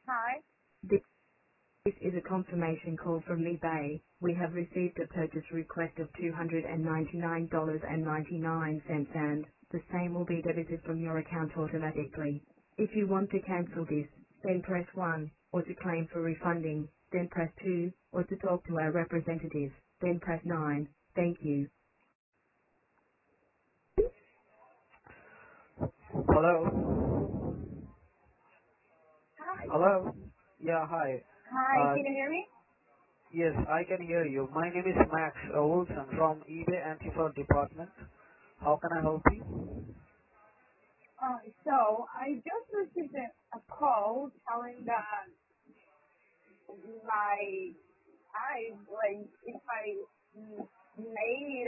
Hi. This is a confirmation call from eBay. We have received a purchase request of $299.99 and the same will be debited from your account automatically. If you want to cancel this, then press 1, or to claim for refunding, then press 2, or to talk to our representative, then press 9. Thank you. Hello? Hi. Hello? Yeah, hi. Hi. Uh, Can you hear me? yes, I can hear you. My name is Max Olson from eBay Anti-Fraud Department. How can I help you? So I just received a call telling that my if I made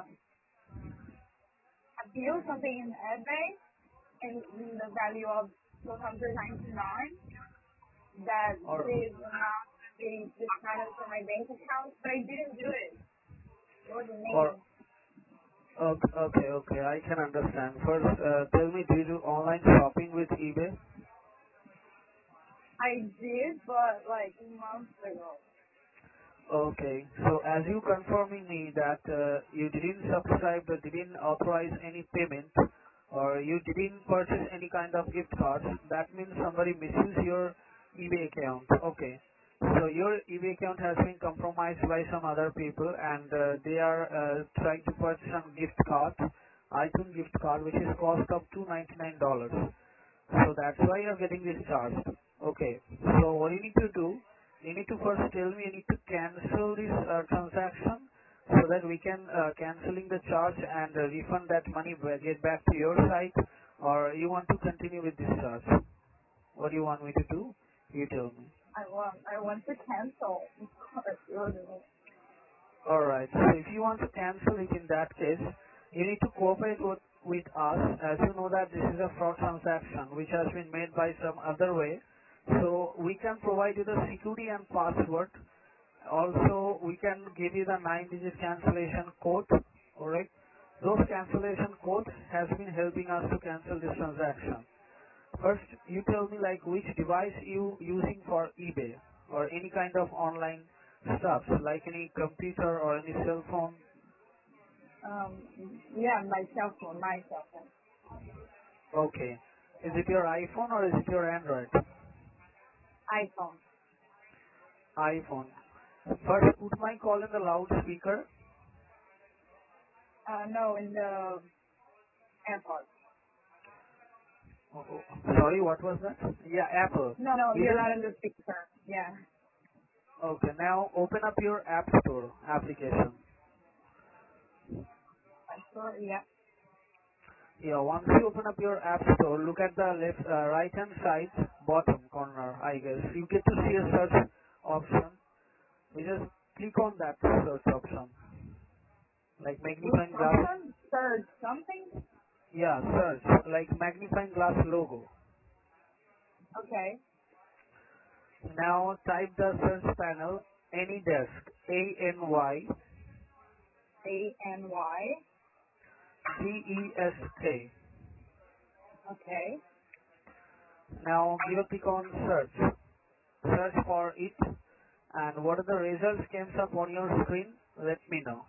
a bill something in eBay and in the value of 299, that Or, this amount would be discounted from my bank account, but I didn't do it. It wasn't or, me. okay, I can understand. First, tell me, do you do online shopping with eBay? I did, but like months ago. Okay, so as you confirming me that you didn't subscribe or didn't authorize any payment or you didn't purchase any kind of gift cards, that means somebody misused your eBay account. Okay, so your eBay account has been compromised by some other people and they are trying to purchase some gift card, iTunes gift card, which is cost of $299. So that's why you're getting this charged. Okay. So what you need to do, you need to first tell me you need to cancel this transaction so that we can canceling the charge and refund that money get back to your site, or you want to continue with this charge. What do you want me to do? You tell me. I want to cancel. Of course, it wasn't me. Alright, so if you want to cancel it in that case, you need to cooperate with us as you know that this is a fraud transaction which has been made by some other way. So we can provide you the security and password. Also, we can give you the 9-digit cancellation code. Alright, those cancellation codes has been helping us to cancel this transaction. First, you tell me like which device you using for eBay or any kind of online stuff, like any computer or any cell phone. Um, yeah, my cell phone, Okay. Is it your iPhone or is it your Android? iPhone. iPhone. First, put my call in the loudspeaker. No, in the airport. Oh, oh, sorry, what was that? Yeah, Apple. No, You you're just not in the speaker. Yeah. okay. Now open up your App Store application. Yeah. Yeah, once you open up your App Store, look at the left, right hand side, bottom corner, I guess. You get to see a search option. You just click on that search option, like Which magnifying glass. option? Search something? Yeah, search, like magnifying glass logo. Okay. Now type the search panel, AnyDesk, A-N-Y. AnyDesk. Okay. Now give a click on search. Search for it, and what are the results comes up on your screen? Let me know.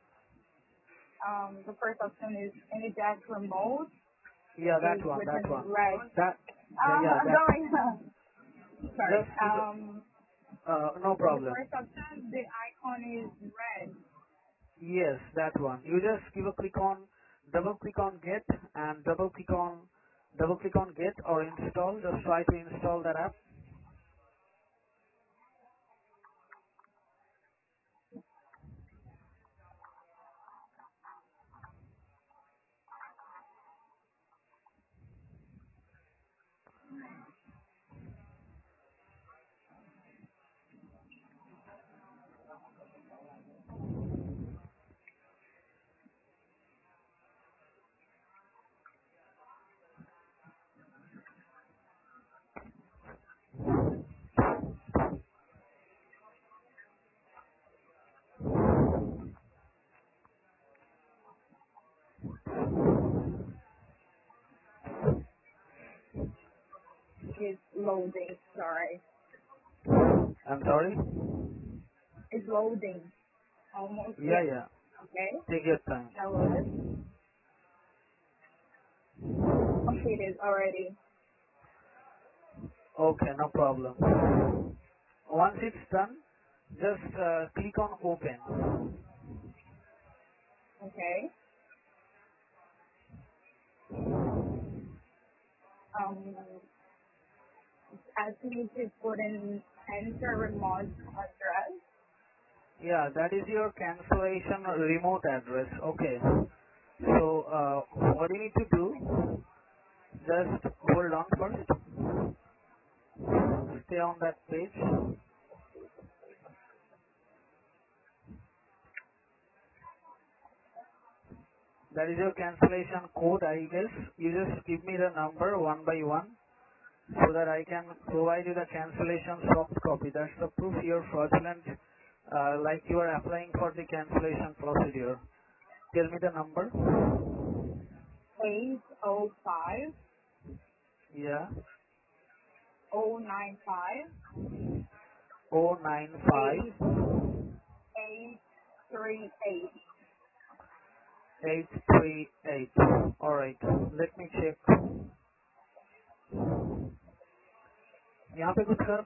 The first option is any desk remote Yeah, is that one, that written one. red. That, yeah, I'm that. going. Sorry. Just give, no The problem. first option, the icon is red. Yes, that one. You just give a click on, double click on get and double click on get or install. Just try to install that app. It's loading. Sorry. I'm sorry? It's loading. Almost. Yeah, Yeah. yeah. Okay. Take your time. Downloaded. Completed already. Okay, no problem. Once it's done, just click on open. Okay. Um, asking me to put in enter remote address. Yeah, that is your cancellation remote address. Okay. So, what you need to do, just hold on first. Stay on that page. That is your cancellation code, I guess. You just give me the number one by one so that I can provide you the cancellation soft copy. That's the proof you're fraudulent, like you are applying for the cancellation procedure. Tell me the number. 805 Yeah. 095 095 8838. 838. Alright. Let me check. यहाँ पे कुछ कर.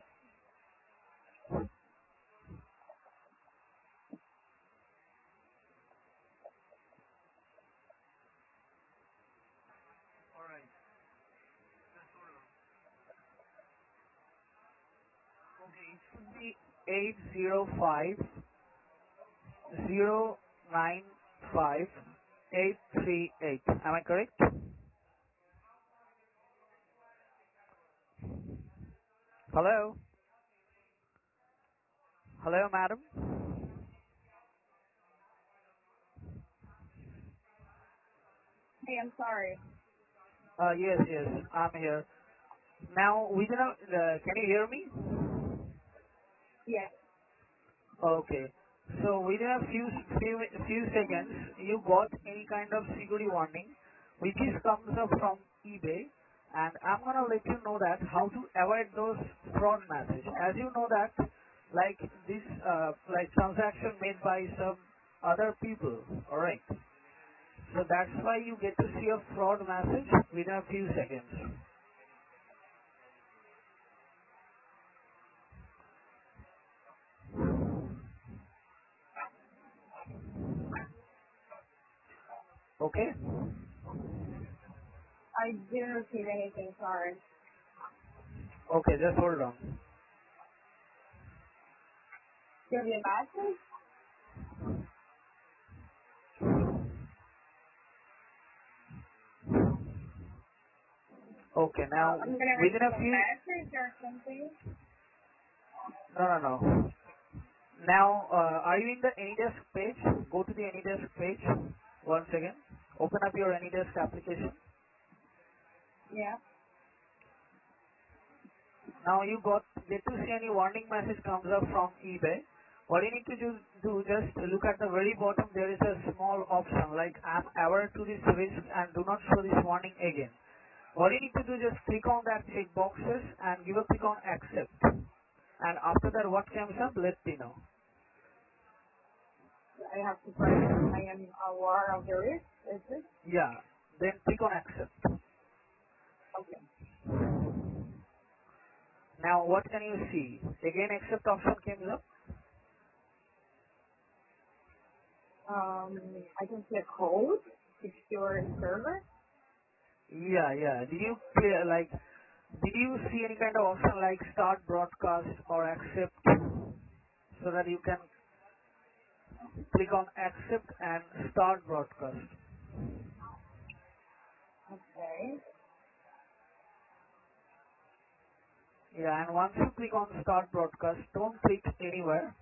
Alright. Okay. It should be 805 095 838. Am I correct? Hello? Hello, madam? Hey, I'm sorry. Yes, yes. I'm here. Now, within a, can you hear me? Yes. Okay. So within a few seconds, you got any kind of security warning, which is comes up from eBay, and I'm gonna let you know that how to avoid those fraud message. As you know that, like this, like transaction made by some other people. All right. So that's why you get to see a fraud message within a few seconds. Okay. I didn't receive anything. Sorry. Okay. Just hold on. Give you a message? Okay. Now I'm gonna within receive a a few. message or something. No, no, no. Now, are you in the AnyDesk page? Go to the AnyDesk page once again. Open up your AnyDesk application. Yeah. Now you get to see any warning message comes up from eBay. What you need to do just look at the very bottom. There is a small option like I'm aware to this risk and do not show this warning again. What you need to do just click on that check boxes and give a click on accept. And after that, what comes up, let me know. I have to press. I am aware of the risk. Is it? Yeah. Then click on accept. Okay. Now what can you see? Again accept option comes up. I can see a code. Secure server. Yeah, yeah. Did you clear like did you see any kind of option like start broadcast or accept so that you can click on accept and start broadcast? Okay. Yeah, and once you click on start broadcast, don't click anywhere.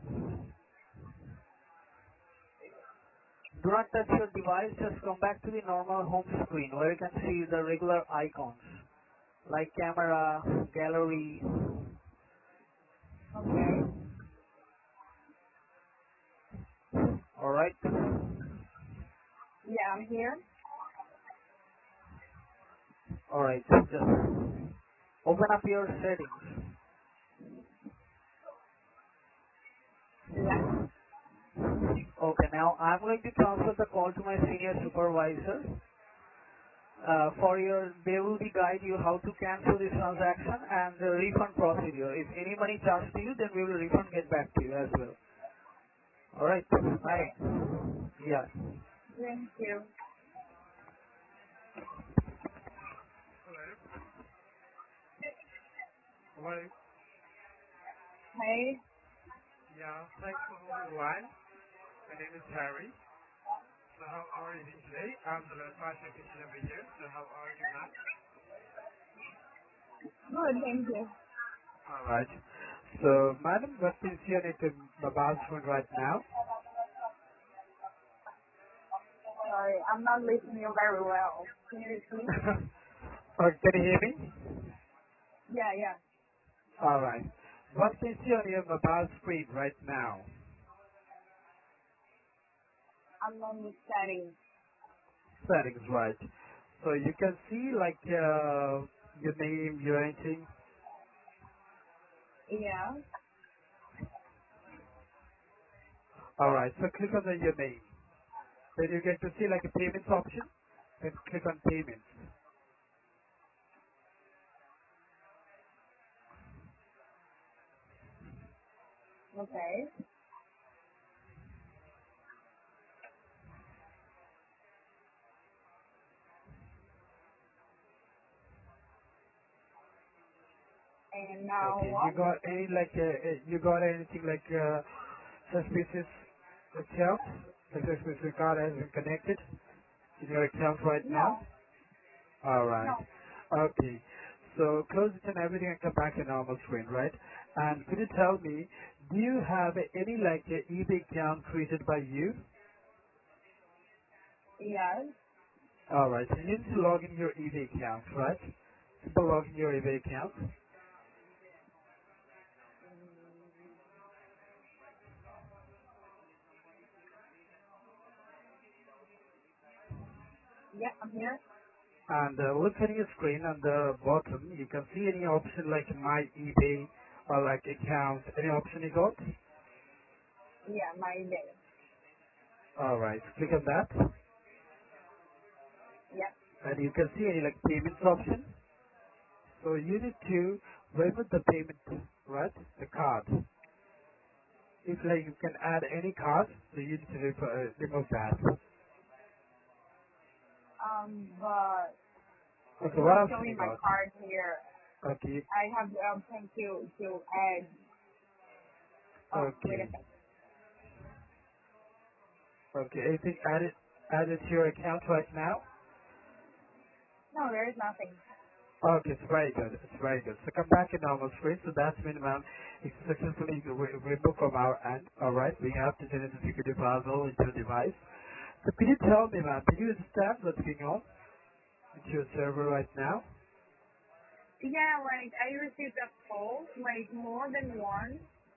Do not touch your device, just come back to the normal home screen where you can see the regular icons like camera, gallery. Okay. Alright? Yeah, I'm here. Alright, just Open up your settings. Yeah. Okay, now I'm going to transfer the call to my senior supervisor. They will be guide you how to cancel this transaction and the refund procedure. If any money charged to you, then we will refund get back to you as well. All right, Okay. madam. Yeah. Thank you. Hello. Hello. Hey. Yeah, thanks for holding the line. My name is Harry. So how are you doing today? I'm the local technician over here. So how are you, ma'am? Good. Thank you. All right. So, madam, what is your name to mobile phone right now? Sorry, I'm not listening you very well. Can you repeat? Can you hear me? Yeah, yeah. All right. What is on your mobile screen right now? I'm on the settings. Settings, right. So you can see like your name, your anything. Yeah. All right. So click on your name. Then you get to see like a payments option. Then click on payments. Okay. And now Okay. what? You got anything like suspicious account? The suspicious card has been connected in your account right now. No. All right. No. Okay. So close it and everything and come back to normal screen, right? And could you tell me, do you have any like eBay account created by you? Yes. All right. So you need to log in your eBay account, right? Simple log in your eBay account. Yeah, I'm here. And look at your screen on the bottom. You can see any option like My eBay or like account. Any option you got? Yeah, my day. All right. Click on that, Yep. and you can see any like payments option. So you need to remove the payment, right? The card. If like you can add any card, so you need to remove that. But Okay. it's What not option you showing my got? card here. Okay. I have the option to add. Oh, wait a Okay. second. Okay. Anything added to your account right now? No, there is nothing. Okay, it's very good. It's very good. So come back in normal screen. So that's minimum. It's successfully removed from our end. All right. We have to generate the security puzzle into the device. So could you tell me, ma'am, do you understand what's going on with your server right now? Yeah, like I received a call, like more than one,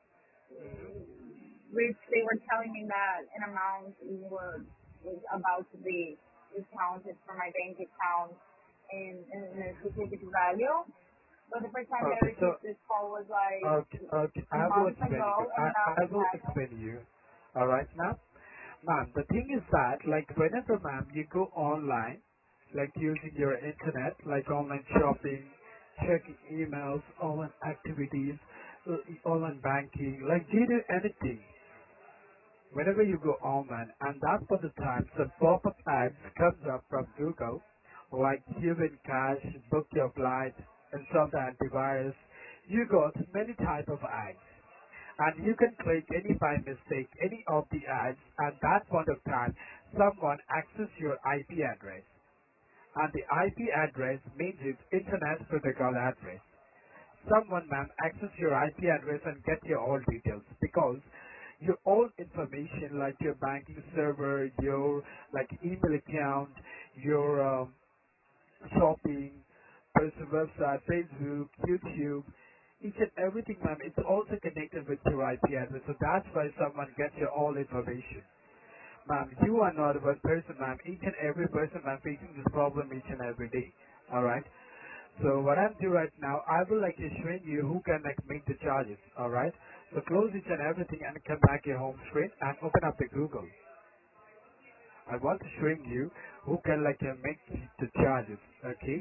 which they were telling me that an amount was about to be discounted from my bank account in a specific value. But the first time that I Okay. So received this call was like okay. I will months explain ago, you. and I nothing will happened. explain you. All right, ma'am. Ma'am, the thing is that, like, whenever, ma'am, you go online, like using your internet, like online shopping, checking emails, online activities, online banking, like, do you do anything? Whenever you go online, and that's for the time, some pop-up ads comes up from Google, like Cuban Cash, book your flight, install the antivirus. You got many type of ads and you can click any by mistake any of the ads at that point of time someone access your IP address and the IP address means it's internet protocol address. Someone ma'am access your IP address and get your all details because your all information like your banking server, your like email account, your shopping, personal website, Facebook, YouTube, each and everything, ma'am, it's also connected with your IP address. So that's why someone gets your all information. Ma'am, you are not one person, ma'am. Each and every person, ma'am, facing this problem each and every day. Alright? So what I'm doing right now, I will like showing you who can like make the charges. All right. So close each and everything and come back your home screen and open up the Google. I want to showing you who can like make the charges. Okay.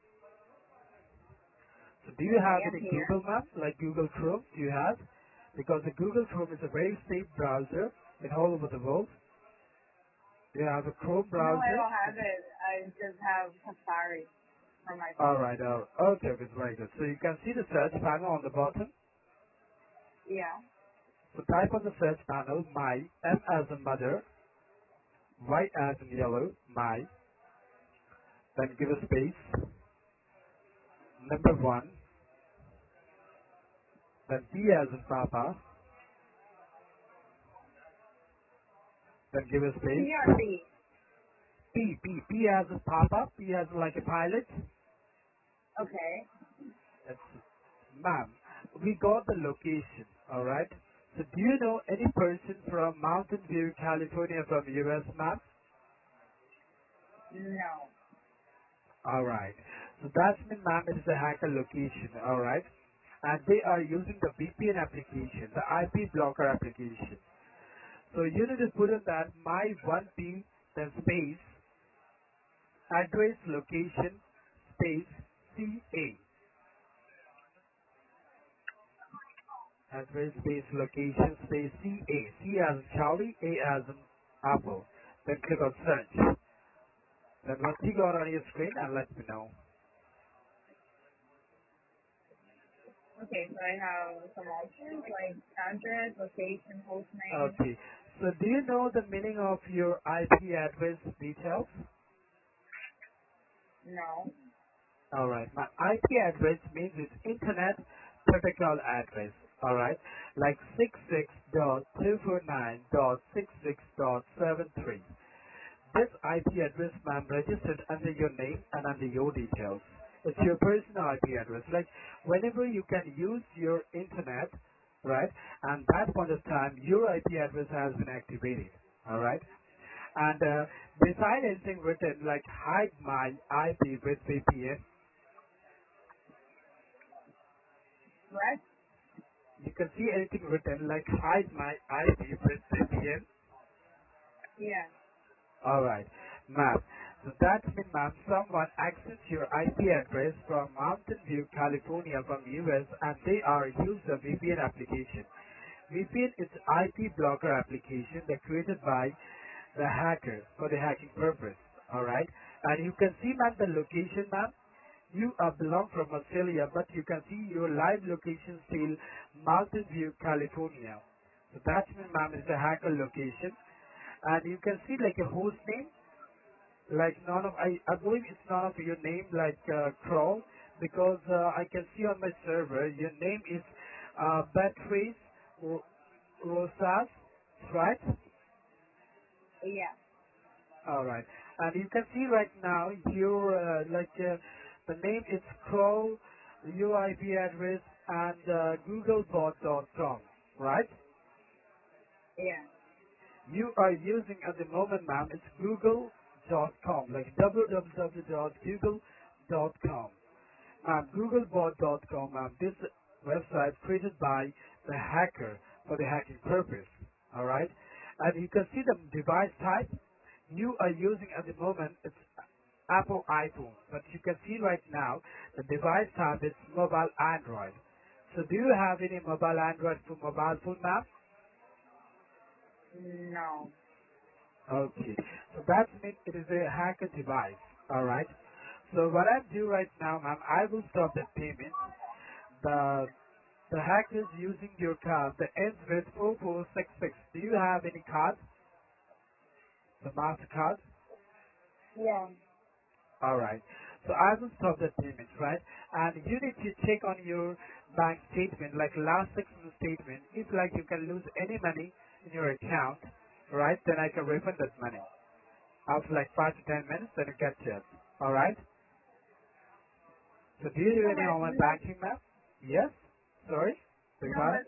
So do you Okay, have I'm any here. Google map like Google Chrome? Do you have? Because the Google Chrome is a very safe browser in all over the world. Do you have a Chrome No, I browser? don't have it. I just have Safari for my All phone. right. Okay. Okay. Very good. So you can see the search panel on the bottom. Yeah. So type on the search panel my M as in mother, Y as in yellow, my. Then give a space. Number one. Then P as in papa. Then give a P space. or B? P as in papa. P as in like a pilot. Okay. It's ma'am. We got the location. All right. So do you know any person from Mountain View, California, from US, ma'am? No. All right. So that's mean, ma'am, it is a hacker location. All right. And they are using the VPN application, the IP blocker application. So you need to put in that my 1P, then space, address location, space, CA. Address space location, space, CA. C as in Charlie, A as in Apple. Then click on search. Then once you got on your screen, and let me know. Okay, so I have some options like address, location, host name. Okay. So do you know the meaning of your IP address details? No. Alright. My IP address means it's Internet Protocol address. Alright. Like 66.249.66.73. This IP address, ma'am, registered under your name and under your details. It's your personal IP address. Like whenever you can use your internet, right? And that point of time, your IP address has been activated. All right. And beside anything written like hide my IP with VPN, What? you can see anything written like hide my IP with VPN. Yeah. Alright, ma'am. So that means, ma'am, someone accessed your IP address from Mountain View, California from US and they are used the VPN application. VPN is IP blocker application that created by the hacker for the hacking purpose. Alright. And you can see, ma'am, the location, ma'am. You belong from Australia, but you can see your live location still Mountain View, California. So that means, ma'am, is the hacker location. And you can see like a host name, like none of I believe it's none of your name like Crawl, because I can see on my server your name is Beatrice Rosas, right? Yeah. All right, and you can see right now your the name is Crawl, your IP address and googlebot.com, right? Yeah. You are using at the moment, ma'am, it's google.com, like www.google.com. Googlebot.com, ma'am, this website created by the hacker for the hacking purpose. Alright? And you can see the device type you are using at the moment, it's Apple iPhone. But you can see right now the device type is mobile Android. So do you have any mobile Android for mobile phone, ma'am? No. Okay. So that means it is a hacker device. Alright. So what I'm doing right now, ma'am, I will stop the payment. The the hackers using your card that ends with 4466. Do you have any card? The MasterCard? Yeah. Alright. So I will stop the payment, right? And you need to check on your bank statement, like last 6 months statement. If like you can lose any money in your account, right, then I can refund that money. After like 5 to 10 minutes, then it gets it. Alright? So do you do any Okay. online No. banking, ma'am? Yes? Sorry? Beg your No, pardon? but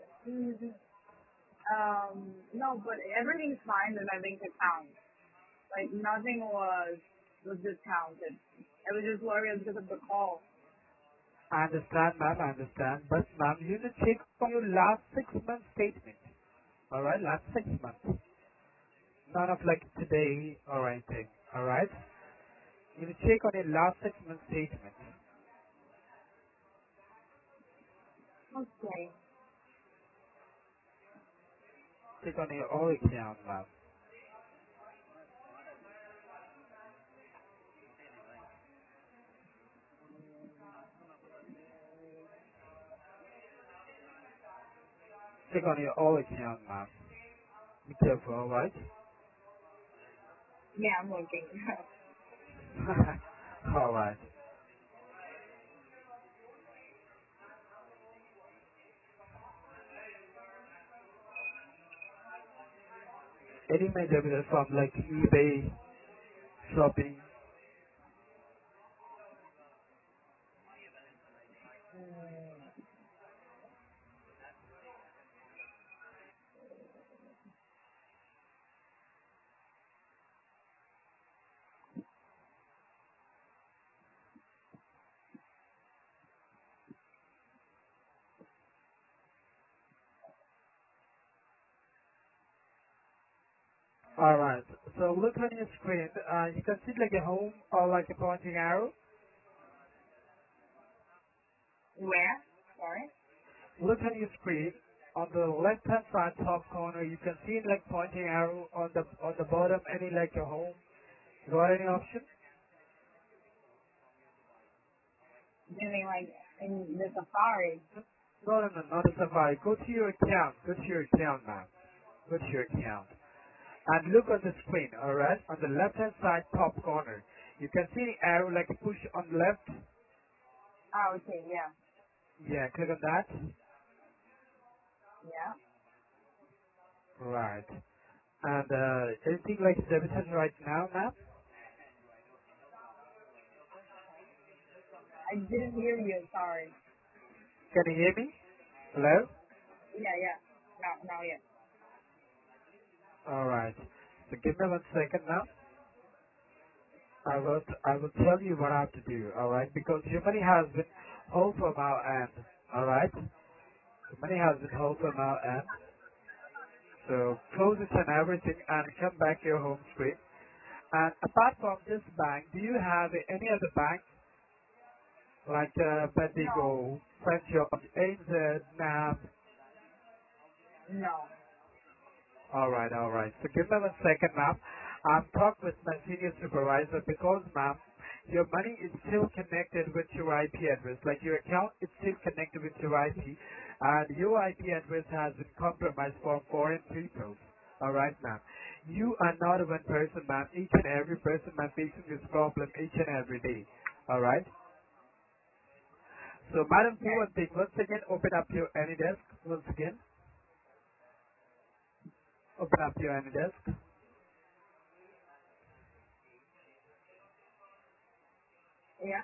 no, but everything's fine with my bank account. Like nothing was discounted. I was just worried because of the call. I understand, ma'am, I understand. But, ma'am, you need to check on your last 6 months statement. Alright, last 6 months. None of like today or anything. Alright? You need to check on your last 6 months statement. Okay. Check on your all account, ma'am. Check on your all account, ma'am. Be careful, alright? Yeah, I'm looking. Alright. Any major business from like eBay, shopping. Alright. So look on your screen. You can see like a home or like a pointing arrow. Where? Sorry. Look on your screen. On the left hand side top corner you can see like pointing arrow on the bottom any like a home. Got any option? You mean like in the Safari? No, no, no, not a Safari. Go to your account. Go to your account, ma'am. Go to your account. And look on the screen, alright? On the left hand side top corner. You can see the arrow like a push on the left. Oh, okay. Yeah. Yeah, click on that. Yeah. Right. And anything like debited right now, ma'am? I didn't hear you. Sorry. Can you hear me? Hello? Yeah, yeah. Now, yeah. Alright. So give me 1 second now. I will tell you what I have to do, alright? Because your money has been held from our end, alright? The money has been held from our end. So close it and everything and come back to your home screen. And apart from this bank, do you have any other bank like No, Bendigo, St. George, ANZ, NAB? no. Alright, alright. So give me 1 second, ma'am. I'm talking with my senior supervisor because, ma'am, your money is still connected with your IP address. Like your account is still connected with your IP, and your IP address has been compromised for foreign people. Alright, ma'am. You are not one person, ma'am. Each and every person, ma'am, facing this problem each and every day. Alright? So, madam, do Okay. one thing. Once again, open up your AnyDesk. Once again, open up your AnyDesk. Yeah.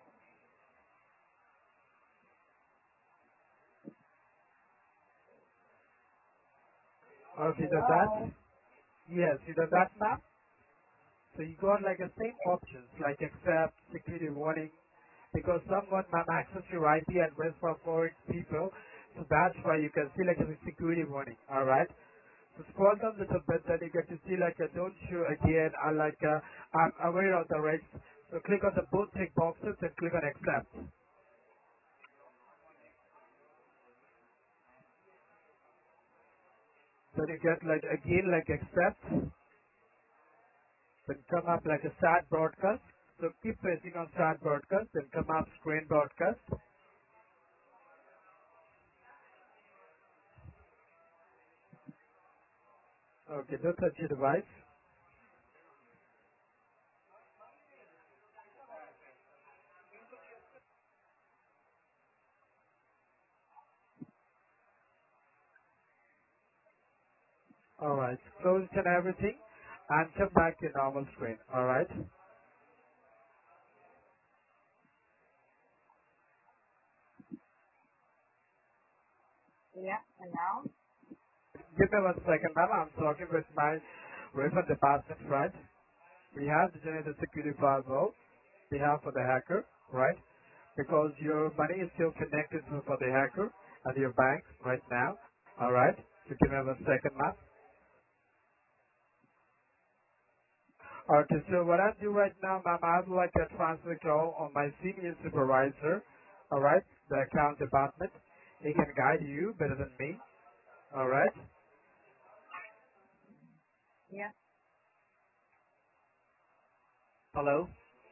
Okay, done that? Hello. Yes, you done Yeah. that, ma'am? So you got like the same options like accept, security warning, because someone might access your IP address for foreign people. So that's why you can see like a security warning. All right. So scroll down a little bit, then you get to see like a don't show again, or like I'm aware of the risks. So click on the both tick boxes and click on accept. Then you get like again like accept. Then come up like a start broadcast. So keep pressing on start broadcast, then come up screen broadcast. Okay, don't touch your device. Alright, close it and everything and come back to normal screen. Alright? Yeah. And now? Give me 1 second, ma'am. I'm talking with my refund department, right? We have to generate the security firewall. We have for the hacker, right? because your money is still connected for the hacker at your bank right now. All right. So give me 1 second, ma'am. Okay, so what I do right now, ma'am, I would like to transfer the call on my senior supervisor, all right, the account department. He can guide you better than me, all right? Yeah. Hello?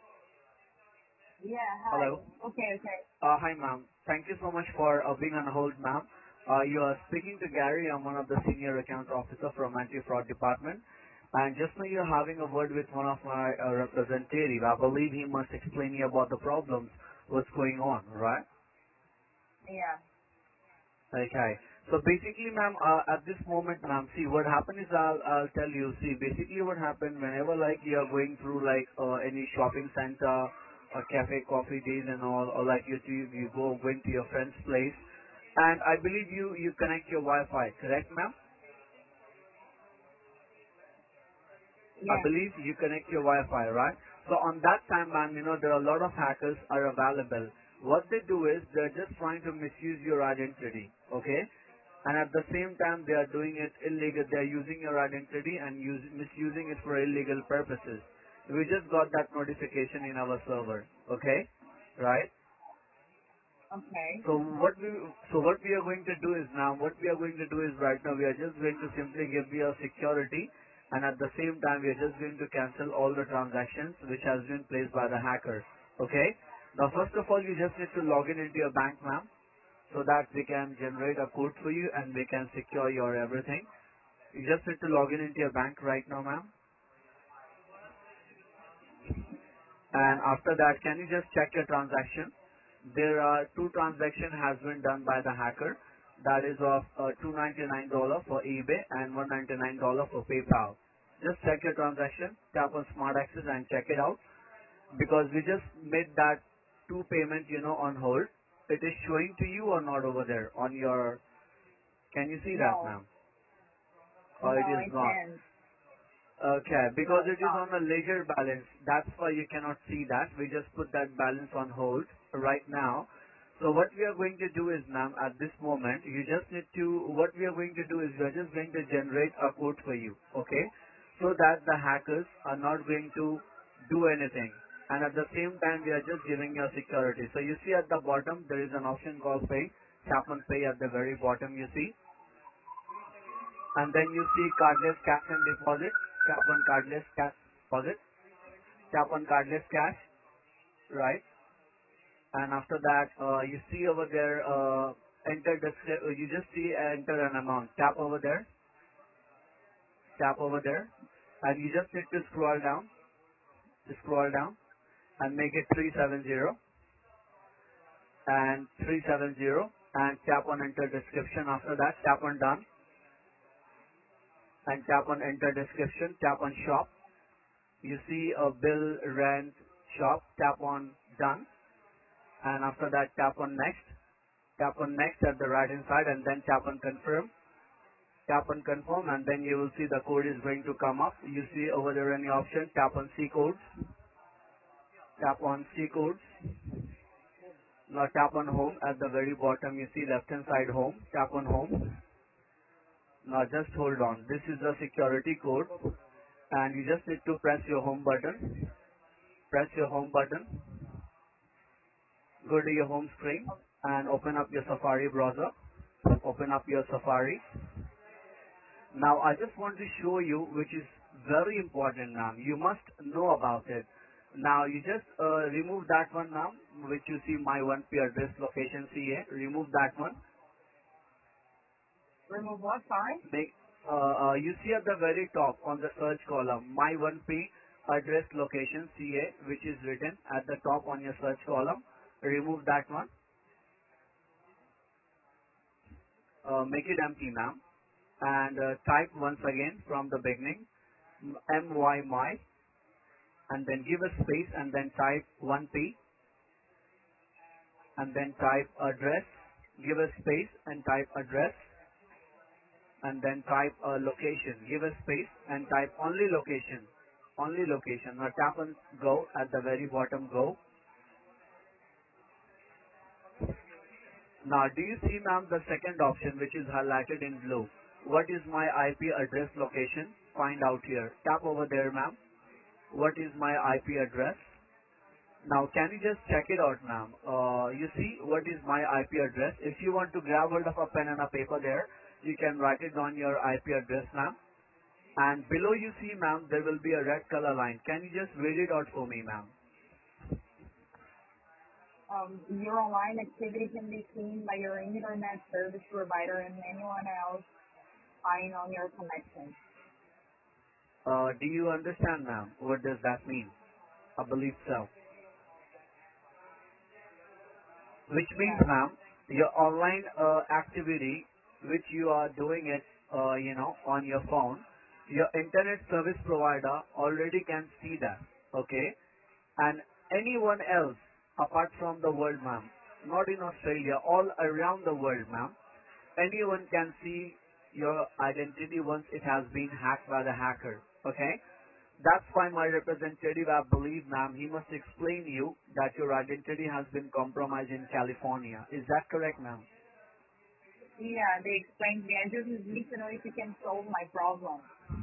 Yeah. Hi. Hello? Okay. Okay. Hi, ma'am. Thank you so much for being on hold, ma'am. You are speaking to Gary. I'm one of the senior account officer from anti-fraud department. And just now you're having a word with one of my representative. I believe he must explain you about the problems, what's going on, right? Yeah. Okay. So basically, ma'am, at this moment, ma'am, see what happened is I'll tell you. See, basically what happened whenever like you are going through like any shopping center or cafe, coffee days and all, or like you go going to your friend's place, and I believe you connect your Wi-Fi, correct, ma'am? I Yeah. believe you connect your Wi-Fi, right? So on that time, ma'am, there are a lot of hackers are available. What they do is they're just trying to misuse your identity, okay? And at the same time, they are doing it illegal. They are using your identity and misusing it for illegal purposes. We just got that notification in our server, okay? Right? Okay. So what we are going to do is now, what we are going to do is right now, we are just going to simply give you a security, and at the same time, we are just going to cancel all the transactions which has been placed by the hacker. Okay? Now, first of all, you just need to log in into your bank, ma'am, so that we can generate a code for you and we can secure your everything. You just need to log in into your bank right now, ma'am. And Yeah. after that, can you just check your transaction? There are two transactions has been done by the hacker. That is of $299 for eBay and $199 for PayPal. Just check your transaction, tap on Smart Access and check it out. Because we just made that two payment, on hold. It is showing to you or not over there on your, can you see that, No. ma'am? Or No, it is I not? can't. Okay, No, because it's it is not. on a ledger balance. That's why you cannot see that. We just put that balance on hold right now. So what we are going to do is, ma'am, at this moment, you just need to, what we are going to do is we are just going to generate a code for you, okay? So that the hackers are not going to do anything. And at the same time, we are just giving you security. So you see at the bottom, there is an option called pay. Tap on pay at the very bottom, you see. And then you see cardless cash and deposit. Tap on cardless cash deposit. Tap on cardless cash, right? And after that, you see over there, you just see enter an amount. Tap over there. Tap over there. And you just need to scroll down and make it 370 and 370 and tap on enter description. After that, tap on done and tap on enter description. Tap on shop. You see a bill, rent, shop, tap on done, and after that tap on next. Tap on next at the right hand side and then tap on confirm. Tap on confirm and then you will see the code is going to come up. You see over there any option, tap on C codes. Tap on C codes. Now tap on home at the very bottom. You see left hand side home. Tap on home. Now just hold on. This is the security code and you just need to press your home button. Press your home button. Go to your home screen and open up your Safari browser. Open up your Safari. Now I just want to show you, which is very important now. You must know about it. Now you just remove that one now, which you see my 1P address location CA. Remove that one. Remove what? Sorry? You see at the very top on the search column, my 1P address location CA, which is written at the top on your search column. Remove that one. Make it empty, ma'am. And type once again from the beginning my and then give a space and then type 1P and then type address, give a space and type address and then type a location, give a space and type only location. Now tap on go at the very bottom, go. Now, do you see, ma'am, the second option which is highlighted in blue? What is my IP address location? Find out here. Tap over there, ma'am. What is my IP address? Now, can you just check it out, ma'am? You see what is my IP address? If you want to grab hold of a pen and a paper there, you can write it down your IP address, ma'am. And below you see, ma'am, there will be a red color line. Can you just read it out for me, ma'am? Your online activity can be seen by your internet service provider and anyone else spying on your connection. Do you understand, ma'am? What does that mean? I believe so. Which means, Yeah. ma'am, your online activity, which you are doing it, on your phone, your internet service provider already can see that, okay? And anyone else apart from the world, ma'am, not in Australia, all around the world, ma'am, anyone can see your identity once it has been hacked by the hacker, okay? That's why my representative, I believe, ma'am, he must explain you that your identity has been compromised in California. Is that correct, ma'am? Yeah, they explained me. I just need to know if you can solve my problem.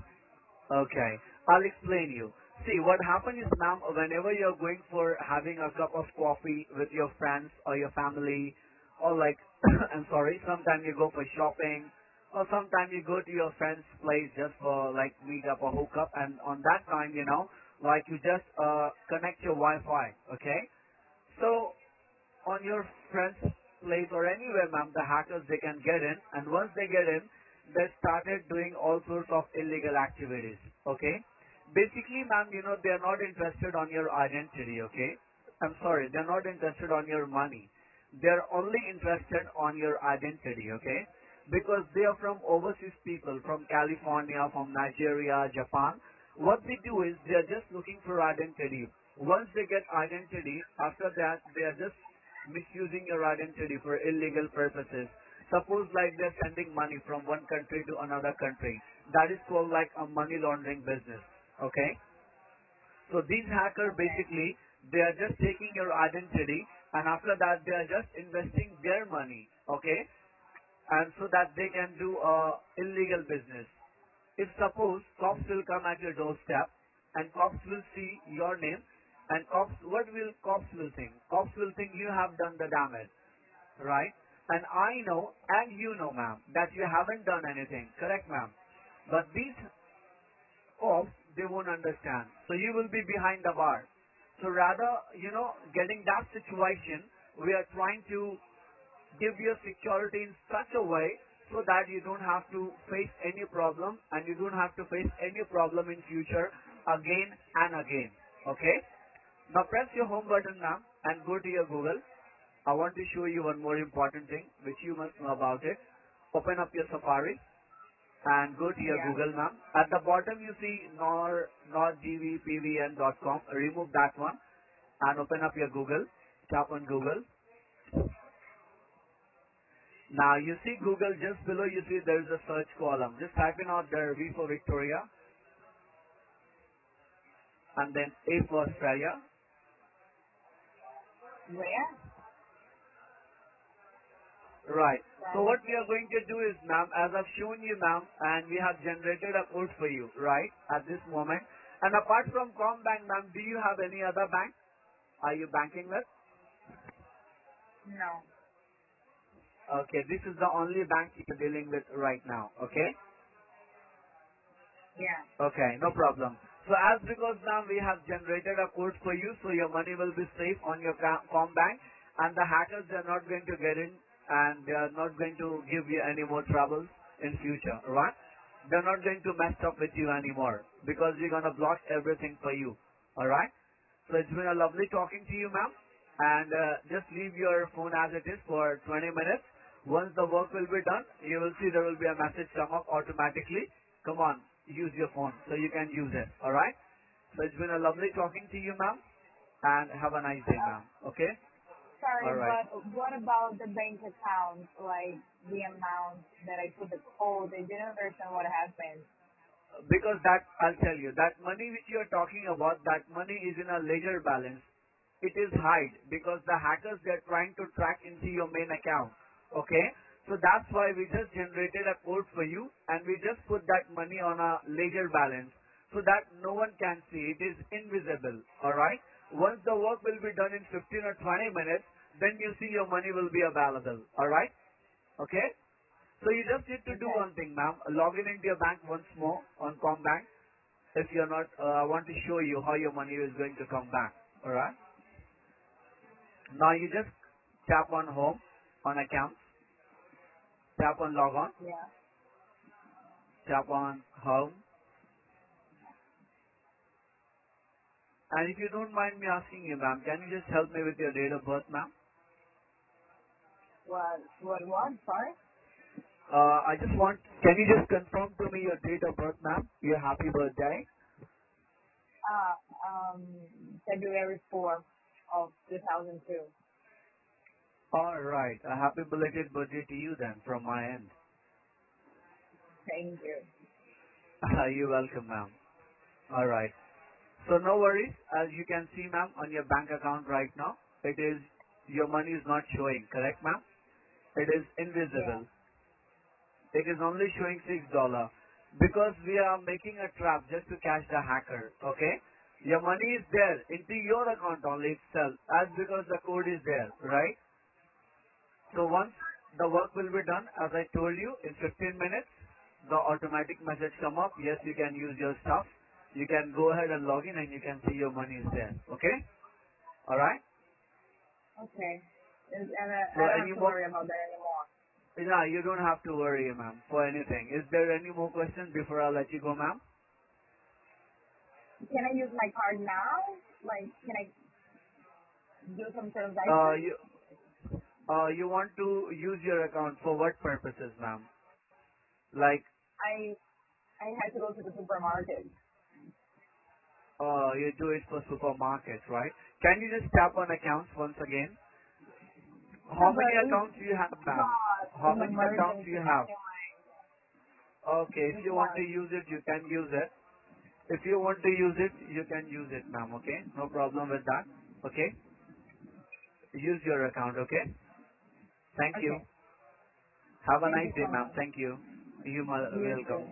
Okay, I'll explain you. See, what happens is, ma'am, whenever you're going for having a cup of coffee with your friends or your family, or like, I'm sorry, sometimes you go for shopping, or sometimes you go to your friend's place just for like meet up or hook up, and on that time, like you just connect your Wi-Fi, okay? So on your friend's place or anywhere, ma'am, the hackers, they can get in, and once they get in, they started doing all sorts of illegal activities, okay? Basically, ma'am, they are not interested on your identity, okay? I'm sorry, they're not interested on your money. They're only interested on your identity, okay? Because they are from overseas people, from California, from Nigeria, Japan. What they do is they are just looking for identity. Once they get identity, after that, they are just misusing your identity for illegal purposes. Suppose like they're sending money from one country to another country. That is called like a money laundering business. Okay? So these hackers Okay. basically, they are just taking your identity and after that they are just investing their money. Okay? And so that they can do illegal business. If suppose cops will come at your doorstep and cops will see your name and what will cops will think? Cops will think you have done the damage, right? And I know and you know, ma'am, that you haven't done anything, correct, ma'am? But these cops, they won't understand. So you will be behind the bar. So rather, getting that situation, we are trying to give you security in such a way so that you don't have to face any problem and you don't have to face any problem in future again and again. Okay? Now press your home button now and go to your Google. I want to show you one more important thing which you must know about it. Open up your Safari and go to your Yeah. Google map. At the bottom you see nordgvpvn.com. Remove that one and open up your Google. Tap on Google. Now you see Google just below you see there is a search column. Just type in out there V for Victoria and then A for Australia. Where? Right. So From. what we are going to do is, ma'am, as I've shown you, ma'am, and we have generated a code for you, right, at this moment. And apart from Combank, ma'am, do you have any other bank? Are you banking with? No. Okay, this is the only bank you're dealing with right now, okay? Yeah. Okay, no problem. So as because now we have generated a code for you, so your money will be safe on your Combank, and the hackers, they are not going to get in, and they are not going to give you any more troubles in future, right? They're not going to mess up with you anymore, because we're going to block everything for you, alright? So it's been a lovely talking to you, ma'am, and just leave your phone as it is for 20 minutes. Once the work will be done, you will see there will be a message come up automatically. Come on, use your phone so you can use it. All right? So it's been a lovely talking to you, ma'am, and have a nice day, ma'am. Okay? Sorry, All right. but what about the bank account? Like the amount that I put the code, I didn't understand what happened. Because that, I'll tell you, that money which you are talking about, that money is in a ledger balance. It is hide because the hackers, they're trying to track into your main account. Okay? So that's why we just generated a code for you and we just put that money on a ledger balance so that no one can see. It is invisible. Alright? Once the work will be done in 15 or 20 minutes, then you see your money will be available. Alright? Okay? So you just need to do Okay. one thing, ma'am. Log in into your bank once more on Combank. If you're not, I want to show you how your money is going to come back. Alright? Now you just tap on home, on account, tap on log on, Yeah. tap on home. And if you don't mind me asking you, ma'am, can you just help me with your date of birth, ma'am? What? Sorry? I just want, can you just confirm to me your date of birth, ma'am? Your happy birthday. Uh, um, February 4th of 2002. Alright, a happy belated birthday to you then from my end. Thank you. You're welcome, ma'am. Alright. So no worries, as you can see, ma'am, on your bank account right now, it is, your money is not showing, correct, ma'am? It is Yeah. invisible. It is only showing $6 because we are making a trap just to catch the hacker. Okay, your money is there into your account only itself, as because the code is there, right? So once the work will be done, as I told you, in 15 minutes, the automatic message come up. Yes, you can use your stuff. You can go ahead and log in, and you can see your money is there. Okay, all right. Okay. And So I don't have any to more? worry about that anymore. No, you don't have to worry, ma'am, for anything. Is there any more questions before I let you go, ma'am? Can I use my card now? Like, can I do some Uh, transaction? you you want to use your account for what purposes, ma'am? Like, I had to go to the supermarket. you do it for supermarkets, right? Can you just tap on accounts once again? Yeah, How but many it's accounts do you have, ma'am? not How an many accounts do emergency you have? anyway. Okay, if Just you want to one. use it, you can use it. If you want to use it, you can use it, ma'am, okay? No problem with that, okay? Use your account, okay? Thank you. Okay. Have a Thank nice you day, so ma'am. much. Thank you. You You too. welcome.